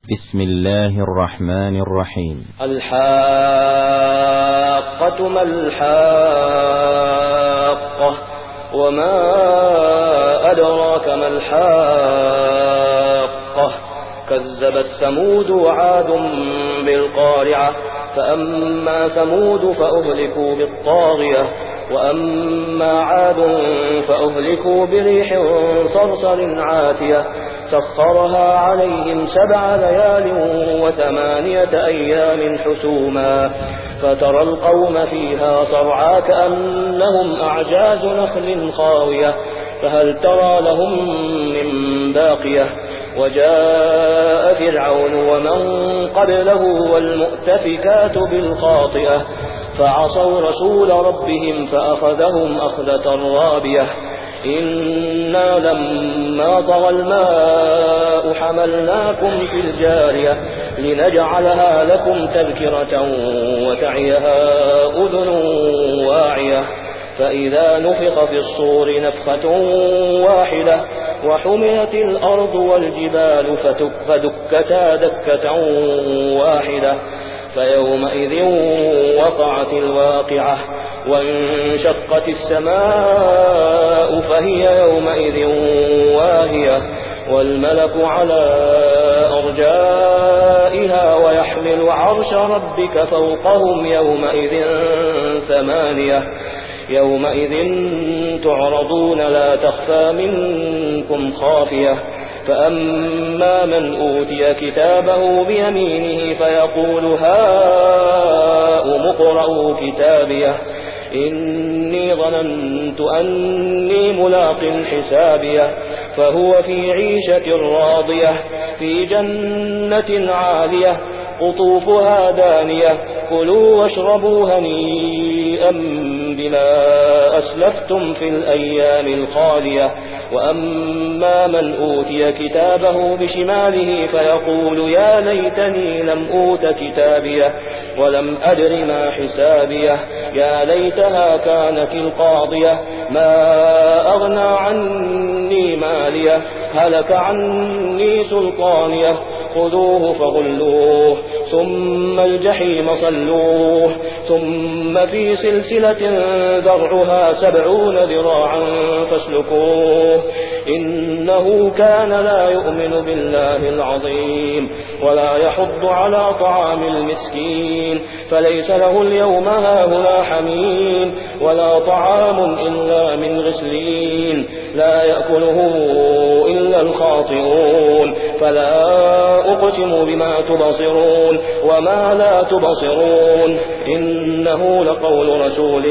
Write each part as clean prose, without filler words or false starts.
بسم الله الرحمن الرحيم. الحاقة ما الحاقة وما أدراك ما الحاقة كذبت ثمود وعاد بالقارعة فأما ثمود فأهلكوا بالطاغية وأما عاد فأهلكوا بريح صرصر عاتية سخرها عليهم 7 ليال و8 أيام حسوما فترى القوم فيها صرعى كأنهم أعجاز نخل خاوية فهل ترى لهم من باقية وجاء فرعون ومن قبله والمؤتفكات بالخاطئة فعصوا رسول ربهم فأخذهم أخذة رابية إنا لما طغى الماء حملناكم في الجارية لنجعلها لكم تذكرة وتعيها أذن واعية فإذا نفخ في الصور نفخة واحدة وحملت الأرض والجبال فدكتا دكة واحدة فيومئذ وقعت الواقعة وانشقت السماء فهي يومئذ واهية والملك على أرجائها ويحمل عرش ربك فوقهم يومئذ 8 يومئذ تعرضون لا تخفى منكم خافية فأما من أوتي كتابه بيمينه فيقول هاؤم اقرءوا كتابيه إني ظننت أني ملاق حسابيه فهو في عيشة راضية في جنة عالية قطوفها دانية كلوا واشربوا هنيئا بما أسلفتم في الأيام الخالية وأما من أوتي كتابه بشماله فيقول يا ليتني لم أوت كتابيه ولم أدر ما حسابيه يا ليتها كانت القاضية ما أغنى عني ماليه هلك عني سلطانيه خذوه فغلوه ثم الجحيم صلوه ثم في سلسلة ذرعها 70 ذراعا فاسلكوه إنه كان لا يؤمن بالله العظيم ولا يحض على طعام المسكين فليس له اليوم هاهنا حميم ولا طعام إلا من غسلين لا يأكله إلا الخاطئون فلا أقسم بما تبصرون وما لا تبصرون إنه لقول رسول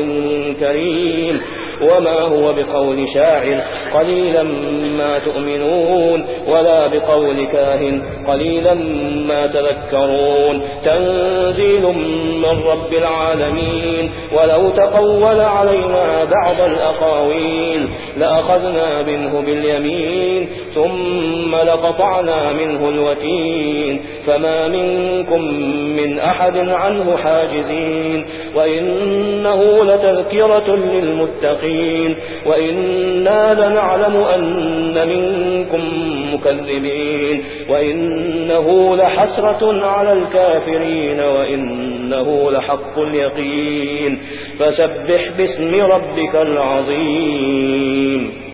كريم وما هو بقول شاعر قليلا ما تؤمنون ولا بقول كاهن قليلا ما تذكرون تنزيل من رب العالمين ولو تقول علينا بعض الأقاويل لأخذنا منه باليمين ثم لقطعنا منه الوتين فما منكم من أحد عنه حاجزين وإنه لتذكرة للمتقين وإنا لنعلم أن منكم مكذبين وإنه لحسرة على الكافرين وإنه لحق اليقين فسبح باسم ربك العظيم.